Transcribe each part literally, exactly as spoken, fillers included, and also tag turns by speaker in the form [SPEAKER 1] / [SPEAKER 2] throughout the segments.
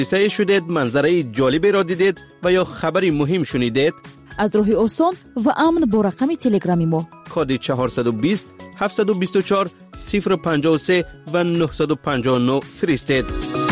[SPEAKER 1] حادثه شدید، منظره جالبی را دیدید و یا خبری مهم شنیدید؟
[SPEAKER 2] از راه آسان و امن با رقم تلگرامی ما
[SPEAKER 1] کد چهارصد و بیست هفتصد و بیست و چهار صفر پنجاه و سه و نهصد و پنجاه و نه فرستید.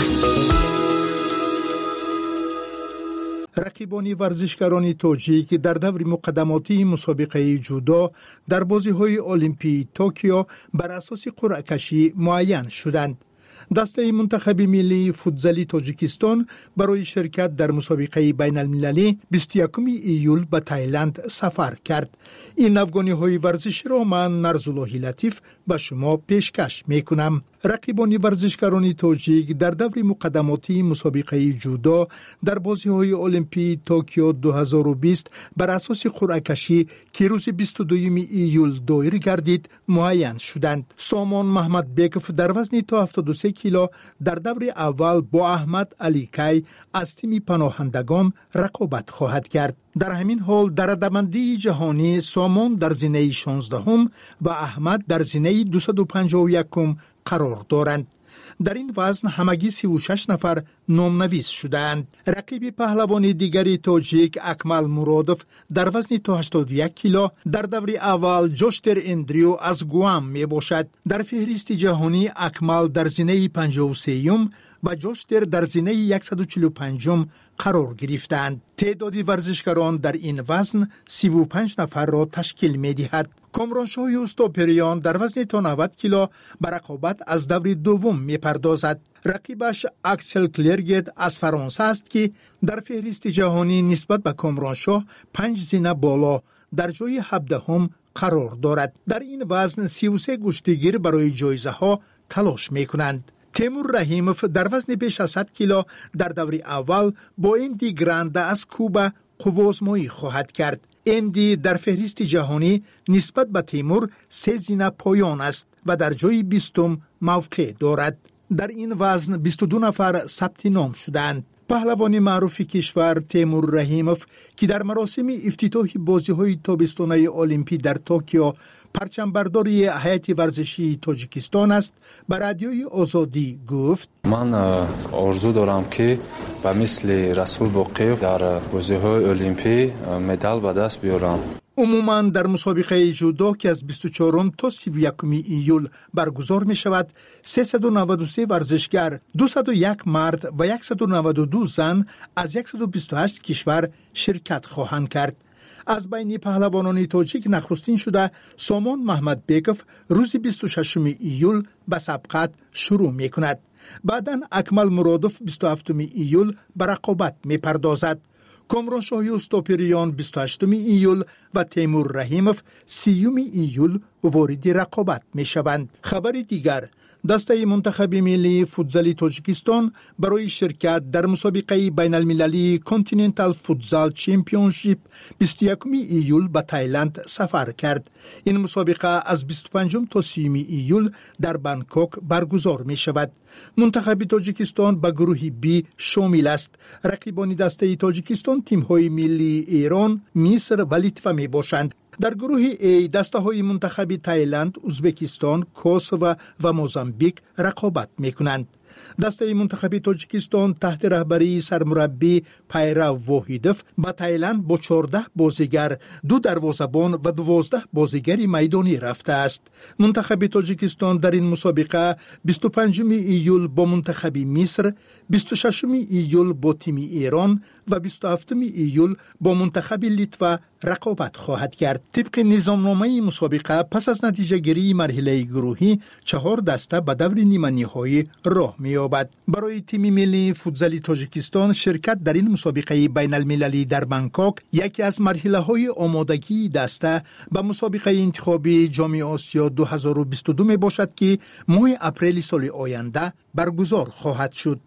[SPEAKER 3] رقیبان ورزشکاران تاجیک در دور مقدماتی مسابقه جودو در بازی‌های المپی توکیو بر اساس قرعه کشی معین شدند. دسته منتخب ملی فوتزالی تاجیکستان برای شرکت در مسابقه بین المللی بیست و یکم ایول به تایلند سفر کرد. این افغانی ورزشی را من نرزالله لطیف به شما پیشکش میکنم. رقیبان ورزشکاران تاجیک در دور مقدماتی مسابقه جودو در بازی‌های المپی توکیو دو هزار و بیست بر اساس قرعه کشی که روز بیست و دوم ایول دایر گردید معین شدند. سامان محمد بیکف در وزن تا هفتاد و سه کیلو در دور اول با احمد علی کی از تیم پناهندگان رقابت خواهد کرد. در همین حال در رده‌بندی جهانی سامان در زینه شانزدهم و احمد در زینه دویست و پنجاه و یک قرار دارند. در این وزن همگی سی و شش نفر نامنویس شدند. رقیب پهلوان دیگری تاجیک اکمل مرادف در وزن تا هشتاد و یک کیلو در دور اول جوشتر اندریو از گوام می باشد. در فهرست جهانی اکمل در زینه پنجاه و سه و جوشتر در زینه صد و چهل و پنج قرار گرفتند. تعداد ورزشکاران در این وزن سی و پنج نفر را تشکیل می دهد. کامرانشاه یوستوپریان در وزن تا نود کیلو به رقابت از دور دوم می پردازد. رقیبش اکسل کلرگت از فرانسه است که در فهرست جهانی نسبت به کامرانشاه پنج زینه بالا در جای هفدهم قرار دارد. در این وزن سی و سه گشتگیر برای جایزه ها تلاش می کنند. تیمور رحیموف در وزن بیش از صد کیلو در دور اول با اندی گرانده از کوبا قوازمایی خواهد کرد. اندی در فهرست جهانی نسبت به تیمور سه زینه پایان است و در جای بیستم موقع دارد. در این وزن بیست و دو نفر ثبت نام شدند. پهلوان معروف کشور تیمور رحیموف که در مراسم افتتاح بازی‌های تابستانه المپی در توکیو پرچم برداری هیئت ورزشی تاجیکستان است، به رادیوی آزادی گفت:
[SPEAKER 4] من آرزو دارم که به مثل رسول باقیف در بازی‌های المپی مدال به دست بیارم.
[SPEAKER 3] عموماً در مسابقه جودو که از بیست و چهارم تا سی و یکم ایول برگزار می شود، سیصد و نود و سه ورزشگر، دویست و یک مرد و صد و نود و دو زن از صد و بیست و هشت کشور شرکت خواهند کرد. از بین پهلوانان تاجیک نخستین شده سامان محمد بیکف روز بیست و ششم ایول به سبقت شروع می کند. بعداً اکمل مرادف بیست و هفتم ایول به رقابت می پردازد. کامرانشاه یوستوپریان بیست و هشتم ایول و تیمور رحیموف سیوم ایول وارد رقابت می شوند. خبر دیگر: دسته منتخب ملی فوتزالی تاجیکستان برای شرکت در مسابقه بین المللی کانتیننتال فوتزال چمپیونشیپ بیست و یکم ایول به تایلند سفر کرد. این مسابقه از بیست و پنجم تا سی ایول در بانکوک برگزار می شود. منتخب تاجیکستان به گروه بی شامل است. رقیبان دسته تاجیکستان تیم‌های ملی ایران، مصر و لیتوا می باشند. در گروه ای دسته های منتخب تایلند، ازبکستان، کوسوو و موزامبیک رقابت می کنند. دسته منتخب تاجیکستان تحت رهبری سرمربی پیرو واحدوف با تایلند با چهارده بازیگر، دو دروازه‌بان و دوازده بازیگری میدانی رفته است. منتخب تاجیکستان در این مسابقه بیست و پنجم ایول با منتخب مصر، بیست و ششم ایول با تیم ایران و بیست و هفتم ایول با منتخب لیتوا رقابت خواهد کرد. طبق نظامنامه مسابقه پس از نتیجه گیری مرحله گروهی چهار دسته به دور نیمه نهایی راه می‌یابد. برای تیم ملی فوتزالی تاجیکستان شرکت در این مسابقه بین المللی در بانکوک یکی از مرحله‌های آمادگی دسته به مسابقه انتخابی جام آسیا دو هزار و بیست و دو می باشد که ماه اپریل سال آینده برگزار خواهد شد.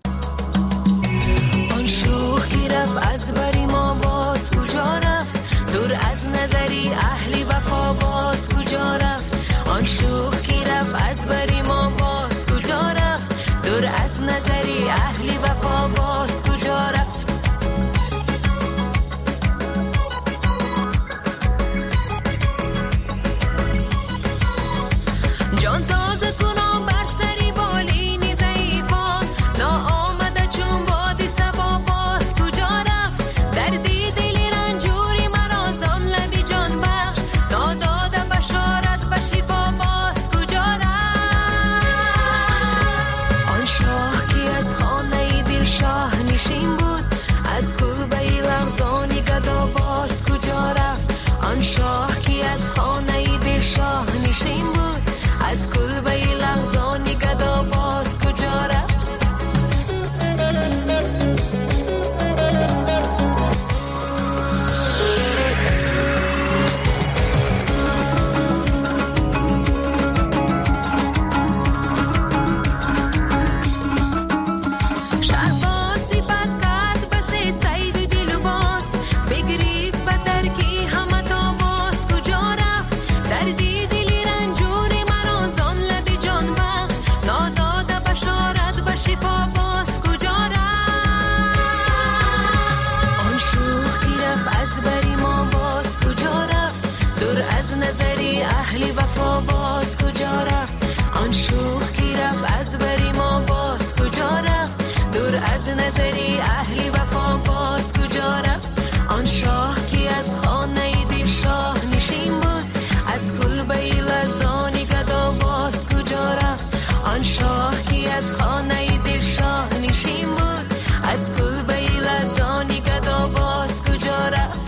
[SPEAKER 5] از بری ما باز کجا رفت، دور از نظری اهلی وفا باز کجا رفت، آن شوخ کی رفت از بری ما باز کجا رفت، دور از نظری اهلی وفا باز کجا رفت. جان تازه کنم بر سری بالینی ضعیفان، نا آمد از نظری اهلی وفا باز کجا رفت؟ آن شاه کی از خانه دیر شاه نشین بود، از کلبه لرزانی گدا باز کجا رفت؟ آن شاه کی از خانه دیر شاه نشین بود، از کلبه لرزانی گدا باز کجا رفت؟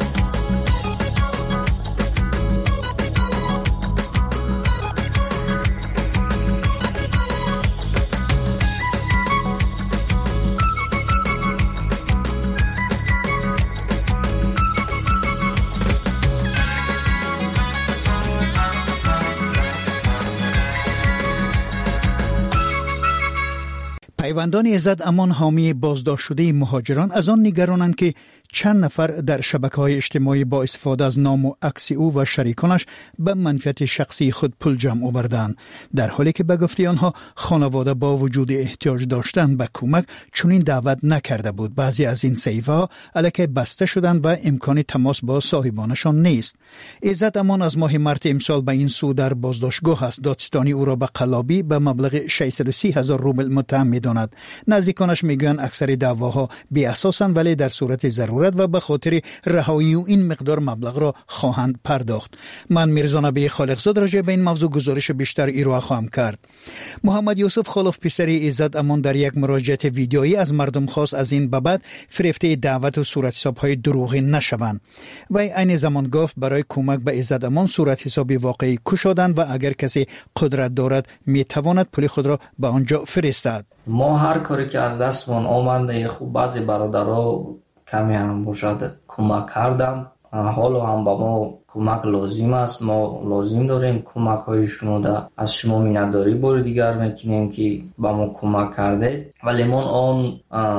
[SPEAKER 6] پیوندان عزت امان حامی بازداشت شده مهاجران از آن نگرانند که چند نفر در شبکه‌های اجتماعی با استفاده از نام و عکس او و شریکانش به منفعت شخصی خود پول جمع آوردند، در حالی که به گفته آنها خانواده با وجود احتیاج داشتن به کمک چنین دعوت نکرده بود. بعضی از این صحیفه‌ها الکی بسته شدند و امکان تماس با صاحبانشان نیست. عزت امان از ماه مارس امسال به این سو در بازداشتگاه است. دادستانی او را به قلابی به مبلغ ششصد و سی هزار روبل متهم می‌داند. نزدیکانش میگویند اکثر دعواها بی اساسند، ولی در صورت ضرورت و به خاطر رهایی و این مقدار مبلغ را خواهند پرداخت. من میرزا نبی خالقزاد راجع به این موضوع گزارش بیشتر ارائه خواهم کرد. محمد یوسف خلف پسری عزت امان در یک مراجعه ویدیویی از مردم خواست از این بابت فریفته دعوت و صورت حساب‌های دروغی نشوند. و این زمان گفت برای کمک به عزت امان صورت حساب واقعی کشادند و اگر کسی قدرت دارد میتواند پول خود را به آنجا فرستد.
[SPEAKER 7] ما هر کاری که از دستمون آمده، خوب بعضی برادرها کمی هم باشد کمک کردم، حالا هم با ما کمک لازم است، ما لازم داریم کمک های شما ده. از شما مینداری بار دیگر میکنیم که با ما کمک کرده، ولی ما آن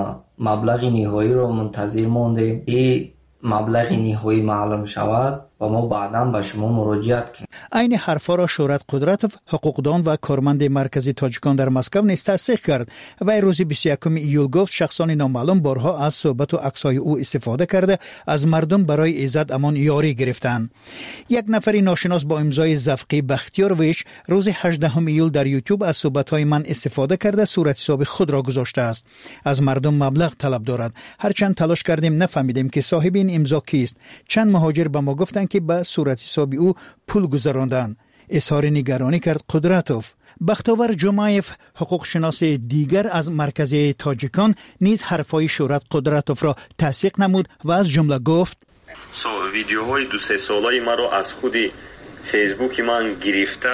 [SPEAKER 7] مبلغ نهایی رو منتظر ماندیم. این مبلغ نهایی معلوم شود و ما بعداً به شما مراجعت کنیم.
[SPEAKER 6] این حرفا را شورت قدرت حقوقدان و کارمند مرکزی تاجیکان در مسکو نیز تصدیق کرد و روز بیست و یکم ایول گفت شخصان نامعلوم بارها از صحبت و عکس‌های او استفاده کرده از مردم برای عزت امان یاری گرفتند. یک نفر ناشناس با امضای زفقی بختیارویچ روز هجدهم ایول در یوتیوب از صحبت‌های من استفاده کرده صورت حساب خود را گذاشته است. از مردم مبلغ طلب دارد. هرچند تلاش کردیم نفهمیدیم که صاحب این امضا کیست. چند مهاجر به ما گفتند که به صورت حساب او پول گذراندن. اظهار نگرانی کرد قدرتوف. بختاور جمعیف حقوق شناس دیگر از مرکز تاجیکان نیز حرفای شورت قدرتوف را تصدیق نمود و از جمله گفت
[SPEAKER 8] سو ویدیوهای دو سه ساله مرا از خودی فیسبوک من گرفته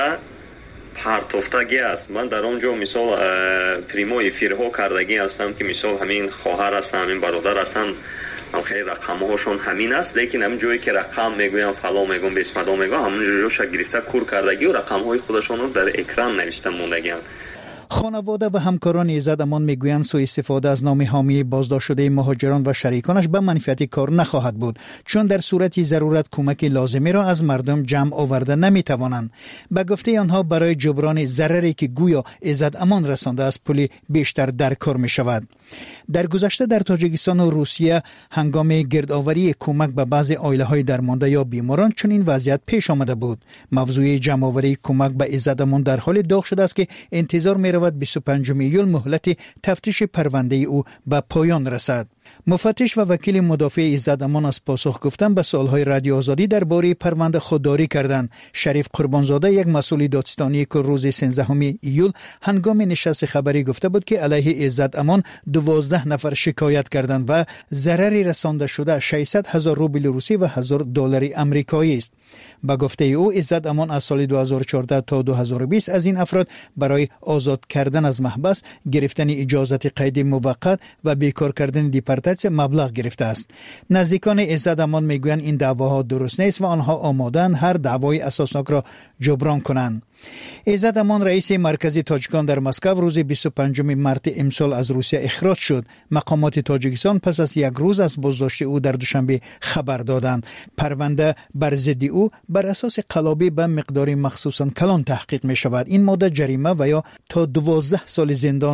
[SPEAKER 8] پرتافتگی است. من در آنجا مثال پریمو افیرها کردگی هستم که مثال همین خواهر هستم، همین برادر هستم، هم خیلی رقم هاشون همین است، لیکن همین جایی که رقم میگویم فلا میگم بسمدا میگم همون جوش گرفته کور کردگی و رقم های خودشون رو در اکران نوشته موندگی.
[SPEAKER 6] خانواده و همکاران عزت امان میگویند سوء استفاده از نام حامی بازداشت شده مهاجران و شریکانش به منفعت کار نخواهد بود، چون در صورت ضرورت کمک لازمی را از مردم جمع آورده نمیتوانند. به گفته آنها برای جبران ضرری که گویا عزت امان رسانده است پول بیشتر در کار می شود. در گذشته در تاجیکستان و روسیه هنگام گردآوری کمک به بعضی عائله‌های درمانده یا بیماران چنین وضعیت پیش آمده بود. موضوع جمع‌آوری کمک به عزت امان در حال داغ شده است که انتظار می بیست و پنجم ایول مهلت تفتیش پرونده او به پایان رسد. مفتش و وکیل مدافع عزت امان از پاسخ گفتن به سوالهای رادیو آزادی درباره پرونده خودداری کردند. شریف قربانزاده یک مسئول دادستانی که روز سیزدهم ایول هنگام نشست خبری گفته بود که علیه عزت امان دوازده نفر شکایت کردند و ضرری رسانده شده ششصد هزار روبل روسی و هزار دلار آمریکایی است. با گفته او عزت امان از سال دو هزار و چهارده تا دو هزار و بیست از این افراد برای آزاد کردن از محبس، گرفتن اجازت قید موقت و بیکار کردن دیپارتاژ مبلغ گرفته است. نزدیکان عزت امان میگویند این دعواها درست نیست و آنها آماده‌اند هر دعوای اساسناک را جبران کنند. عزت امان رئیس مرکزی تاجیکان در مسکو روز بیست و پنجم مارس امسال از روسیه اخراج شد. مقامات تاجیکستان پس از یک روز از بازداشت او در دوشنبه خبر دادند. پرونده بر ضد او بر اساس قلابی به مقدار مخصوصاً کلان تحقیق می شود. این ماده جریمه و یا تا دوازده سال زندان را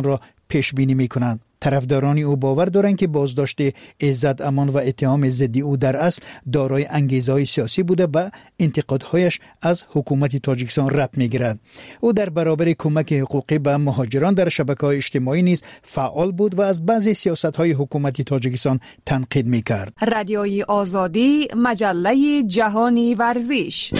[SPEAKER 6] پیش بینی میکنند. طرفداران او باور دارند که بازداشت عزت امان و اتهام ضد او در اصل دارای انگیزه‌های سیاسی بوده و انتقادهایش از حکومت تاجیکستان ربط میگیرد. او در برابر کمک حقوقی به مهاجران در شبکه‌های اجتماعی نیز فعال بود و از بعضی سیاست‌های حکومت تاجیکستان تنقید میکرد.
[SPEAKER 9] رادیوی آزادی، مجله جهانی ورزش.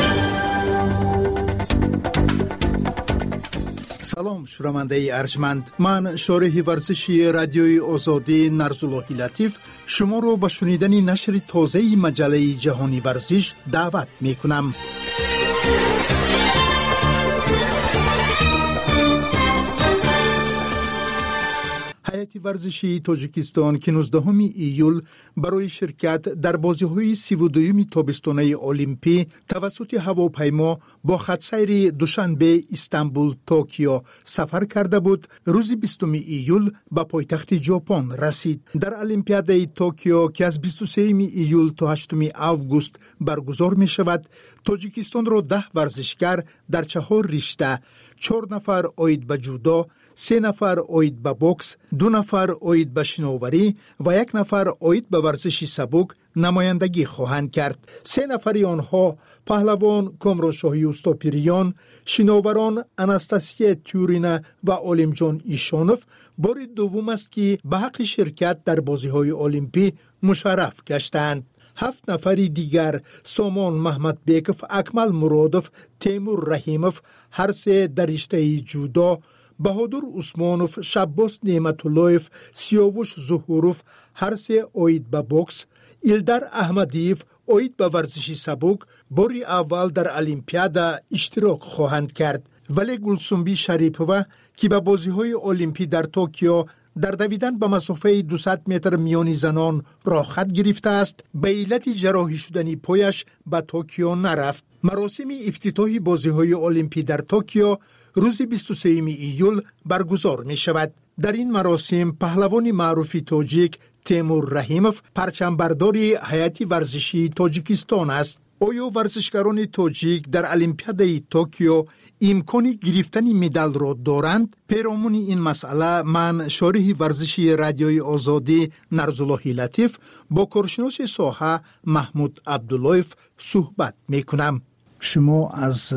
[SPEAKER 3] سلام شنونده ارجمند، من شارح ورزشی رادیوی آزادی نرزاللهی لطیف شما رو به شنیدن نشر تازه مجله جهانی ورزش دعوت می کنم. هیئت ورزشی تاجیکستان که نوزدهم ایول برای شرکت در بازی‌های سی و دوم تابستانه المپی توسط هواپیما با خطسیر دوشنبه استانبول توکیو سفر کرده بود. روز بیستم ایول به پایتخت ژاپن رسید. در المپیاد توکیو که از بیست و سوم ایول تا هشتم آگوست برگزار می شود، تاجیکستان را ده ورزشکار در چهار رشته، چهار نفر عاید به جودو، سه نفر عاید به بوکس، دو نفر عاید به شناوری و یک نفر عاید به ورزش سبک نمایندگی خواهند کرد. سه نفری آنها پهلوان کامران شاهی اوستاپیریان، شناوران اناستاسیا تیورینا و عالم جان ایشانوف بار دوم است که به حق شرکت در بازی‌های المپی مشرف گشتند. هفت نفری دیگر سامان محمد بیکف، اکمل مرادوف، تیمور رحیموف هر سه در رشته جودو، بهادر عثمانوف، شباس نعمت اللهف، سیاوش ظهوروف هر سه عاید به بوکس، ایلدر احمدیف عاید به ورزش سبک باری اول در المپیاد اشتراک خواهند کرد. ولی گلسنبی شریپوه که به بازی‌های المپی در توکیو در دویدن به مسافه دویست متر میانی زنان راه خط گرفته است، به علت جراحی شدنی پایش به توکیو نرفت. مراسم افتتاحی بازی‌های المپی در توکیو روز بیست و سوم ایول برگزار می شود. در این مراسم پهلوان معروف تاجیک تیمور رحیموف پرچمبرداری هیئت ورزشی تاجیکستان است. آیا ورزشکاران تاجیک در المپیاد توکیو امکان گرفتن مدال را دارند؟ پیرامون این مسئله من شارح ورزشی رادیوی آزادی نرزاللهی لطیف با کارشناس ساحه محمود عبداللهیف صحبت می کنم. شما از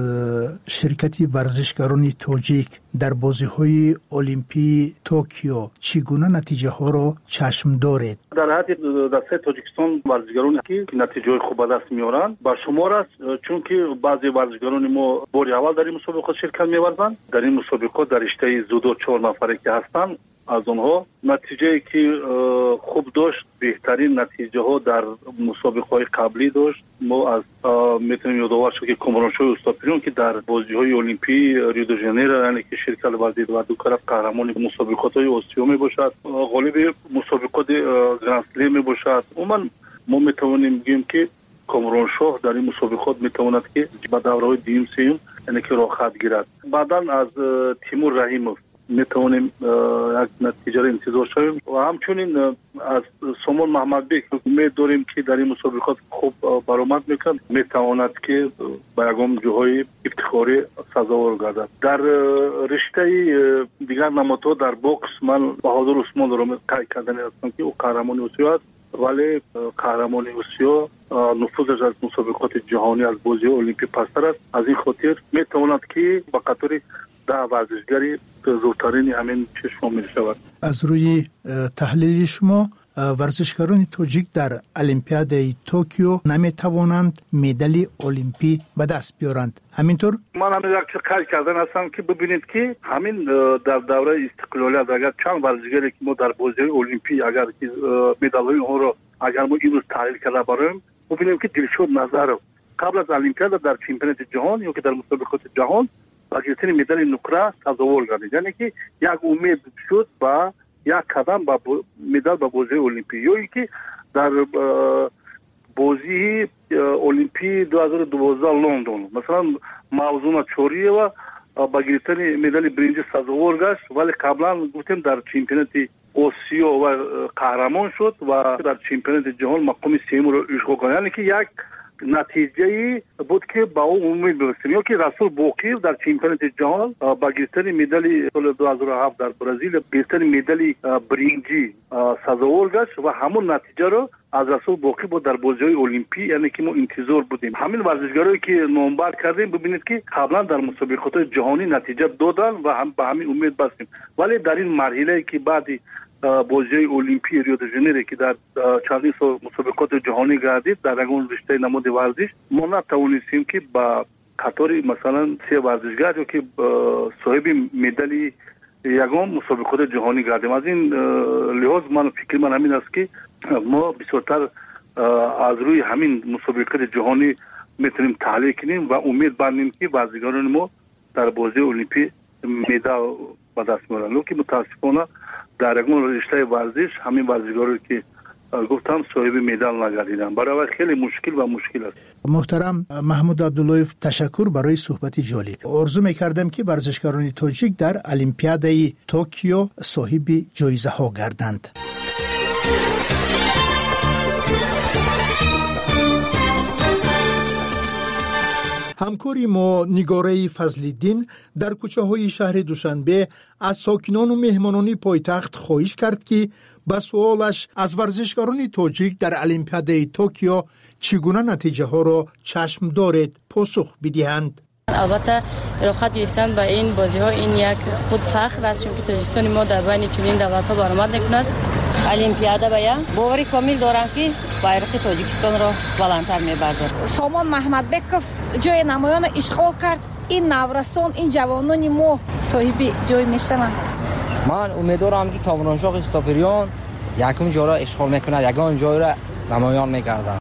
[SPEAKER 3] شرکت ورزشکاران تاجیک در بازی‌های المپی توکیو چگونه نتیجه ها را چشم دارید؟
[SPEAKER 10] در حد دسته تاجیکستان ورزشکارانی که نتیجه خوب به دست میارند با شمار است، چون که بعضی ورزشکاران ما بار اول در این مسابقات شرکت می‌ورزند. در این مسابقات در رشته جودو چهار نفری که هستند، از آنها نتیجه که خوب داشت بهترین نتیجه ها در مسابقه های قبلی داشت. ما از میتونیم یادآور شد که کامران شاهی اوستاپیریان که در بازی های المپی ریو دو ژانیرو یعنی که شرکت ورزید و دو طرف قهرمان مسابقات های آسیا می باشد، غالب مسابقات گرند اسلم می باشد. عموما ما میتوانیم بگیم که کامران شاه در این مسابقات میتواند که به دوره های دوم سوم یعنی که راه خط گیرد. بعدا از تیمور رحیموف میتوانیم یک نتیجه را انتظار شویم و همچنین از سامان محمد بیک امید داریم که در این مسابقات خوب برآمد میکند، میتواند که به یگام جاهای افتخاری سزاوار گردد. در رشته دیگر نمادها در بوکس من بهادر عثمان را قید کردن هستم که او قهرمان آسیا است، ولی قهرمان آسیا نفوذش از مسابقات جهانی از بازی المپی پستر است. از این خاطر میتواند که به قطار ده ورزشگری زودترین همین چشم شامل شود.
[SPEAKER 3] از روی تحلیل شما ورزشکاران تاجیک در المپیاد توکیو نمیتوانند مدال المپی به دست بیارند، همینطور؟
[SPEAKER 10] من همین یک قید کردن هستم که ببینید که همین در دوره استقلالیت اگر چند ورزشگری که ما در بازی المپی اگر که مدال های اون رو اگر ما این روز تحلیل کرده باشیم، ببینیم که دلشاد نظر قبل از المپیاد در چمپیونات جهان یا که در مسابقات جهان با گرفتن مدال نقره سزاوار گردید، یعنی که یک امید شد با یک قدم با مدال با بازی المپی. یا اینکه در بازی المپی دو هزار و دوازده لندن مثلا موضوع چوری و با گرفتن مدال برنج سزاوار گشت، ولی قبلا گفتیم در چمپیونات آسیا و قهرمان شد و در چمپیونات جهان مقام سوم رو اشغال کرد. یعنی که یک نتیجه بود که با او امید برسیم. یا که رسول بوقیر در چمپیونات جهان با گرفتن مدال سال دو هزار و هفت در برزیل گرفتن مدال برنجی سزاوار گشت و همون نتیجه رو از رسول بوقیر بود در بازی‌های المپی، یعنی که ما انتظار بودیم. همین ورزشکارایی که نامبر کردیم ببینید که قبلا در مسابقات جهانی نتیجه دادن و هم به همین امید بستیم، ولی در این مرحله که بعدی بازی المپی ریو د ژانیرو که در چندین سال مسابقات جهانی گردید در اون رشته نماد ورزش ما نتوانستیم که با قطار مثلا سه ورزشکار که صاحب مدال یگان مسابقات جهانی گردیم. از این لحاظ من فکر من همین است که ما بسیارتر از روی همین مسابقات جهانی میتونیم تحلیل کنیم و امید بندیم که ورزشکاران ما در بازی المپی مدال به دست میارن. که متاسفانه در اون رشته ورزش همین ورزشکارایی که گفتم صاحب مدال نگردیدن، برای خیلی مشکل و مشکل است.
[SPEAKER 3] محترم محمود عبداللهیف، تشکر برای صحبت جالب. آرزو میکردم که ورزشکاران تاجیک در المپیادای توکیو صاحب جایزه ها گردند. همکاری ما نگاره فضل‌الدین در کوچه های شهر دوشنبه از ساکنان و مهمانان پایتخت خواهش کرد که به سوالش از ورزشکاران تاجیک در المپیادای توکیو چگونه نتیجه ها را چشم دارد پاسخ بدهند.
[SPEAKER 11] البته رخصت گرفتن به این بازی ها این یک خود فخر است، چون که تاجیکستان ما در بین چنین دولت ها برآمد نکند. المپیادا باید باوری کامل دارم که بایرق تاجیکستان را بلندتر میبردد.
[SPEAKER 12] سامان محمدبکов جای نمایان اشغال کرد. این نورسان، این جوانان ما صاحب جای میشوند.
[SPEAKER 13] من امیدوارم که کامرانشاه استاپریان یکم جای را اشغال میکنه، یگان جای را نمایان میگردد.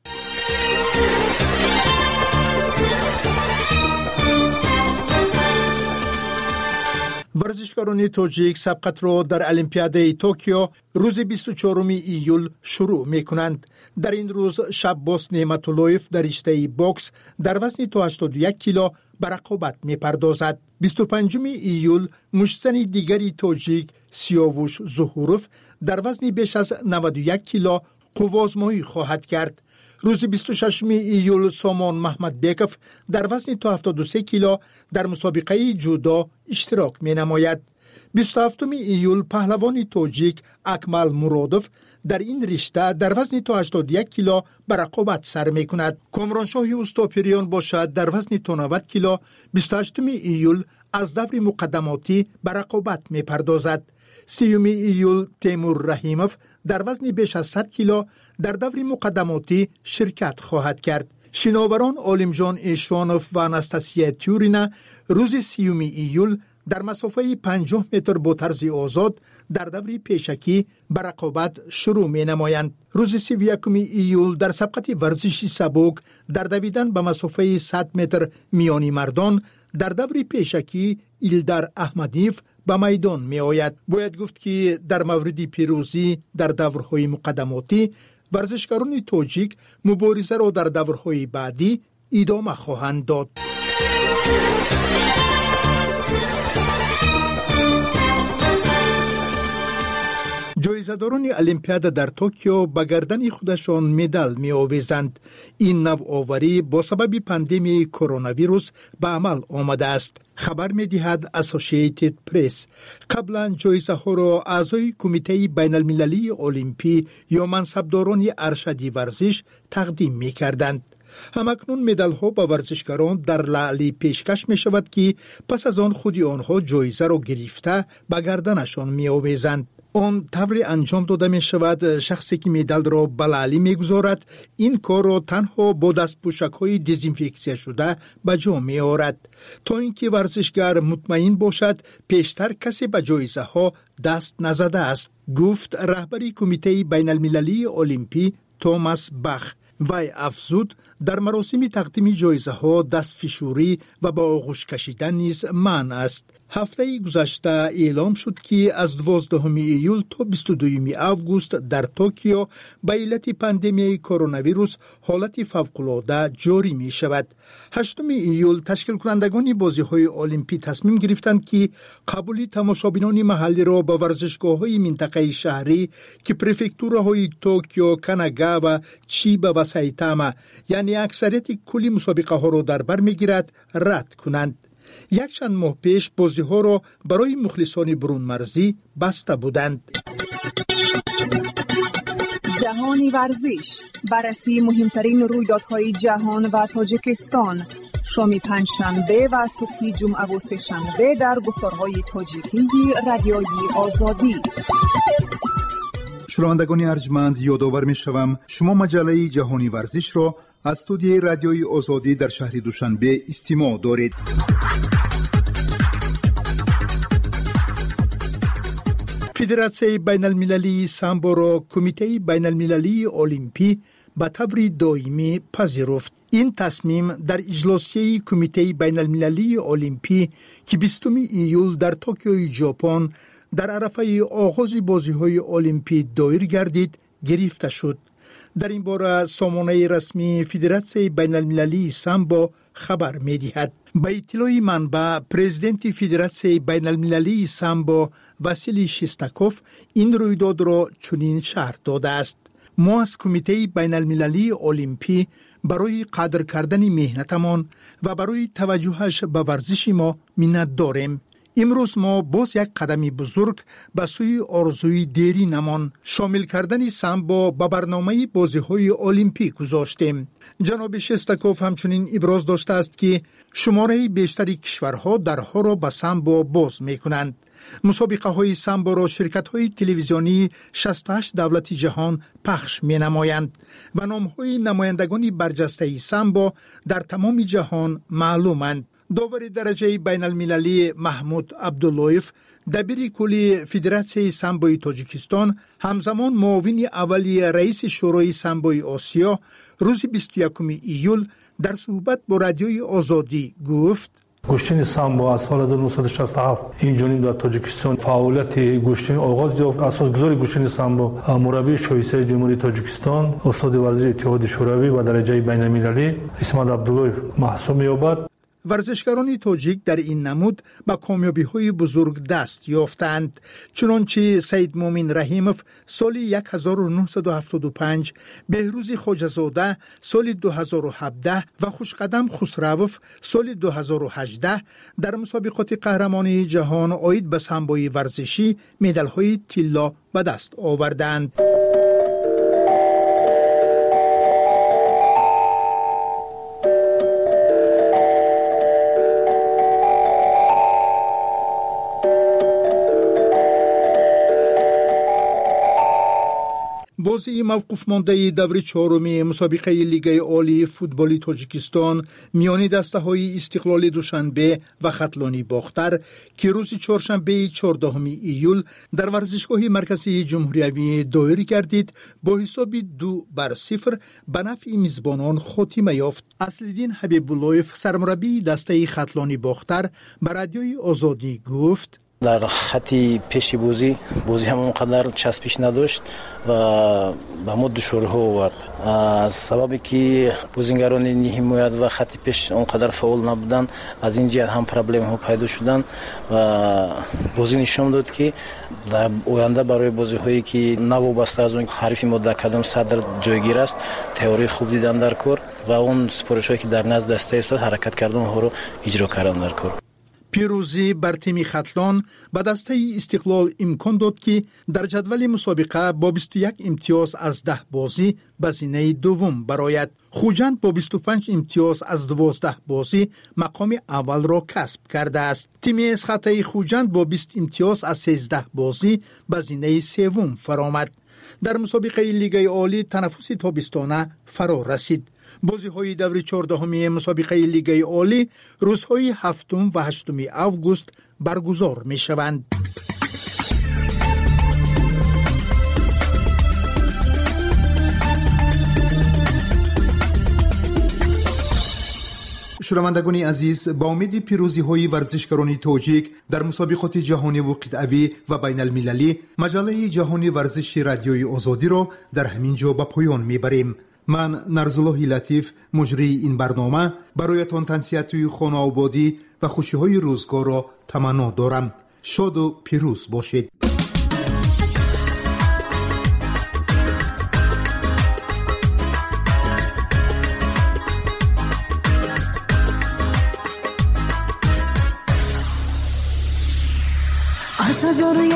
[SPEAKER 3] ورزشکاران تاجیک سبقت را در المپیادای توکیو روز بیست و چهارم ایول شروع می کنند. در این روز شباس نعمت‌اللهیف در رشته باکس در وزن تا هشتاد و یک کیلو به رقابت می پردازد. بیست و پنجم ایول مشتزن دیگری تاجیک سیاوش ظهوروف در وزن بیش از نود و یک کیلو قوازمایی خواهد کرد. روز بیست و ششم ایول سامان محمدبکov در وزن تا هفتاد و سه کیلو در مسابقه جودو اشتراک می نماید. بیست و هفتم ایول پهلوان تاجیک اکمل مرادوف در این رشته در وزن تا هشتاد و یک کیلو به رقابت سر می کند. کامرانشاه استاپریان باشد در وزن تا نود کیلو بیست و هشتم ایول از دور مقدماتی به رقابت می پردازد. سیوم ایول تیمور رحیموف در وزن بیش از صد کیلو در دور مقدماتی شرکت خواهد کرد. شناوران عالمجان ایشوانوف و اناستاسیا تیورینا روز سیوم ایول در مسافه پنجاه متر با طرز آزاد در دور پیشکی به رقابت شروع می نمایند. روز سی و یکم ایول در سبقت ورزشی سبک در دویدن به مسافه صد متر میانی مردان در دور پیشکی ایلدار احمدیف به میدان می آید. باید گفت که در مورد پیروزی در دورهای مقدماتی ورزشکاران تاجیک مبارزه را در دورهای بعدی ادامه خواهند داد. جایزه‌داران المپیاد در توکیو به گردن خودشان مدال می آویزند. این نوآوری با سبب پاندمی کرونا ویروس به عمل آمده است. خبر می دهد اسوسییتد پرس. قبلا جایزه ها را اعضای کمیته بین المللی المپی یا منصبداران ارشدی ورزش تقدیم می کردند. همکنون مدال ها به ورزشکاران در لعلی پیشکش می شود که پس از آن خودی آنها جایزه را گرفته به گردنشان می آویزند. آن طوری انجام داده می شود شخصی که مدال را به لعلی می گذارد این کار را تنها با دست پوشک های دیزینفکسیون شده به جا می آورد تا اینکه ورزشگر مطمئن باشد پیشتر کسی به جایزه ها دست نزده است، گفت رهبری کمیته بین المللی المپی توماس باخ. وی افزود در مراسم تقدیم جایزه ها دست فشوری و با آغوش کشیدن نیز منع است. هفته گذشته اعلام شد که از دوازدهم ایول تا بیست و دوم آگوست در توکیو به علت پاندمی کرونا ویروس حالت فوق‌العاده جاری می شود. هشتم ایول تشکیل کنندگان بازی های المپی تصمیم گرفتند که قبولی تماشابینان محلی را به ورزشگاه های منطقه شهری که پرفکتوره های توکیو، کاناگاوا، چیبا و سایتاما یعنی یعنی اکثریت کلی مسابقه ها رو در بر میگیرد رد کنند. یک چند ماه پیش بازی ها رو برای مخلصان برون مرزی بسته بودند.
[SPEAKER 9] جهانی ورزش، بررسی مهمترین رویدادهای جهان و تاجیکستان، شام پنجشنبه و صبح جمعه و سه‌شنبه در گفتارهای تاجیکی رادیوی آزادی.
[SPEAKER 3] شنوندگان ارجمند، یادآور می‌شوم شما مجله جهانی ورزش را از استودیوی رادیوی آزادی در شهر دوشنبه استماع دارید. فدراسیون بین المللی سامبو را کمیته بین المللی المپی به طور دائمی پذیرفت. این تصمیم در اجلاسی کمیته بین المللی المپی که بیستم ایول در توکیو ژاپن در عرفه آغاز بازی‌های المپی دایر گردید گرفته شد. در این باره سامانه رسمی فدراسیون بین المللی سامبو خبر می‌دهد. به اطلاع منبع، پرزیدنت فدراسیون بین المللی سامبو واسیلی شستاکوف این رویداد را چنین شرح داده است: ما از کمیته بین المللی المپی برای قدر کردن مهنتمان و برای توجهش به ورزش ما منت داریم. امروز ما باز یک قدمی بزرگ به سوی آرزوی دیرینمان شامل کردن سامبو به برنامه بازی‌های المپیک گذاشتیم. جناب شستاکوف همچنین ابراز داشته است که شماره بیشتری کشورها درها را به سامبو باز می‌کنند. مسابقه های سامبو را شرکت های تلویزیونی شصت و هشت دولت جهان پخش می نمایند و نام های نمایندگان برجسته سامبو در تمام جهان معلومند. داور درجه بین المللی محمود عبداللهیف، دبیر کلی فدراسیون سامبوی تاجیکستان، همزمان معاون اولی رئیس شورای سامبوی آسیا، روز بیست و یکم ایول در صحبت با رادیوی آزادی گفت:
[SPEAKER 14] گوشتن سامبو از سال هزار و نهصد و شصت و هفت اینجانب در تاجیکستان فعالیت گوشتن آغاز یافت. اساسگذار گوشتن سامبو مربی شایسته جمهوری تاجیکستان، استاد ورزش اتحاد شوروی و درجه بین المللی اسمت عبداللهیف محسوب می‌یابد.
[SPEAKER 3] ورزشکاران تاجیک در این نمود با کامیابی‌های بزرگ دست یافتند، چنانچه سید مومن رحیموف سال هزار و نهصد و هفتاد و پنج، بهروز خواجه‌زاده سال دو هزار و هفده و خوشقدم خسروف سال دو هزار و هجده در مسابقات قهرمانی جهان عاید به سامبوی ورزشی مدال‌های طلا به دست آوردند. بازی موقوف مانده دور چهارم مسابقه لیگ عالی فوتبال تاجیکستان میان دسته‌های استقلال دوشنبه و خطلانی باختر که روز چهارشنبه چهاردهم ایول در ورزشگاه مرکزی جمهوری دایر گردید با حساب دو بر صفر به نفع میزبانان خاتمه یافت. اصلالدین حبیب‌اللهیف، سرمربی دسته خطلانی باختر، به رادیوی آزادی گفت:
[SPEAKER 15] در خطی پیش بازی بازی هم اونقدر چسبش نداشت و به ما دشواری ها آورد، از سببی که بازیگران حمایت و خطی پیش اونقدر فعال نبودن. از این جهت هم پرابلم ها پیدا شدن و بازی نشون داد که در آینده برای بازی هایی که نوابسته از اون حریف ما در کدام صدر جایگیر است تئوری خوب دیدن در کار و اون سپارش هایی که در نزد دسته است حرکت کردن ها رو اجرا کردن در کار.
[SPEAKER 3] پیروزی بر تیم خطلان به دسته استقلال امکان داد که در جدول مسابقه با بیست و یک امتیاز از ده بازی به زینه دوم برآید. خوجند با بیست و پنج امتیاز از دوازده بازی مقام اول را کسب کرده است. تیم اسخطه خوجند با بیست امتیاز از سیزده بازی به زینه سوم فرآمد. در مسابقه لیگ عالی تنفس تابستانه فرا رسید. بازی های دور چهاردهم مسابقه لیگ عالی روزهای هفتم و هشتم آگوست برگزار می شوند. شنوندگان عزیز، با امید پیروزی های ورزشکاران تاجیک در مسابقات جهانی و قطعی و بین المللی، مجله جهانی ورزش رادیوی آزادی را در همین جا به پایان میبریم. من نرزالله لطیف، مجری این برنامه، برایتان تنسیت خانه آبادی و خوشی های روزگار را تمنا دارم. شاد و پیروز باشید.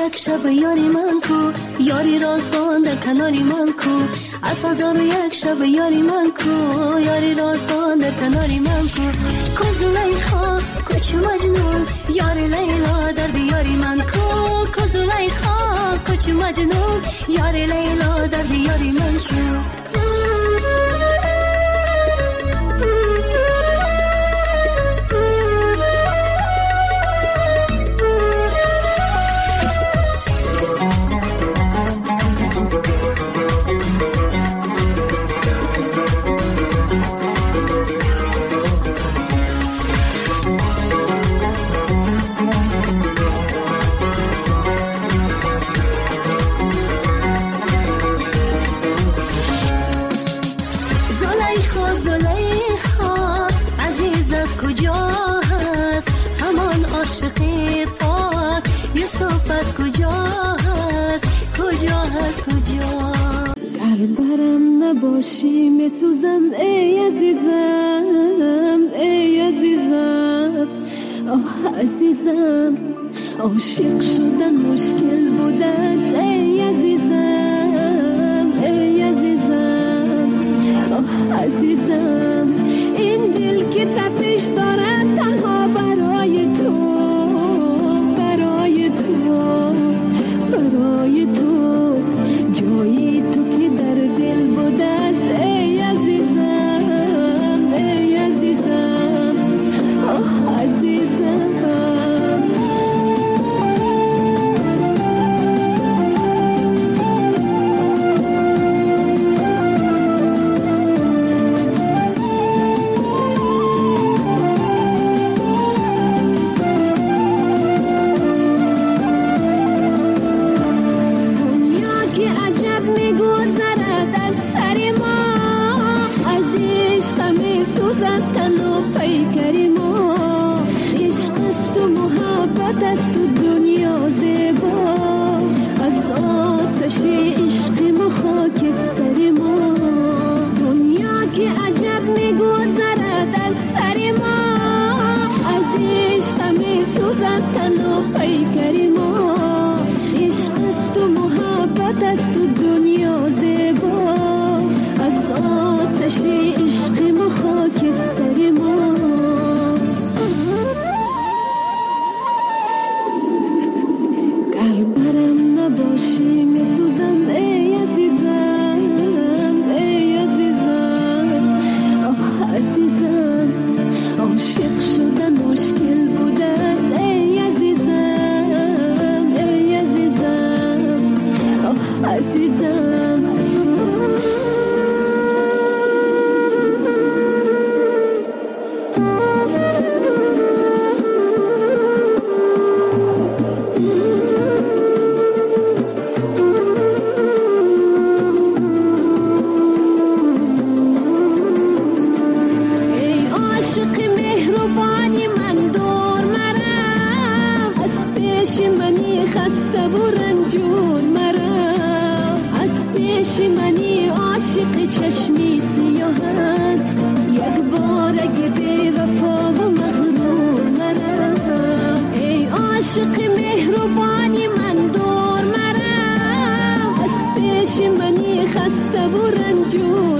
[SPEAKER 5] یک شب یاری من کو، یاری راستان در کناری من کو. از هزار و یک شب یاری من کو، یاری راستان در کناری من کو. کو زلیخا کوچ مجنون، یاری لیلا در دیاری من کو. کو زلیخا کوچ مجنون، یاری لیلا در دیاری من کو.
[SPEAKER 16] برم نباشی میسوزم ای عزیزم، ای عزیزم، آه عزیزم. عاشق شدن مشکل بوده است ای عزیزم، ای عزیزم، آه عزیزم. این دل که تپش دارد تنها برای تو، برای تو، برای تو. جایی تو که در دل بوده است ای عزیزم، ای عزیزم، آه عزیزم.
[SPEAKER 5] خسته و رنجور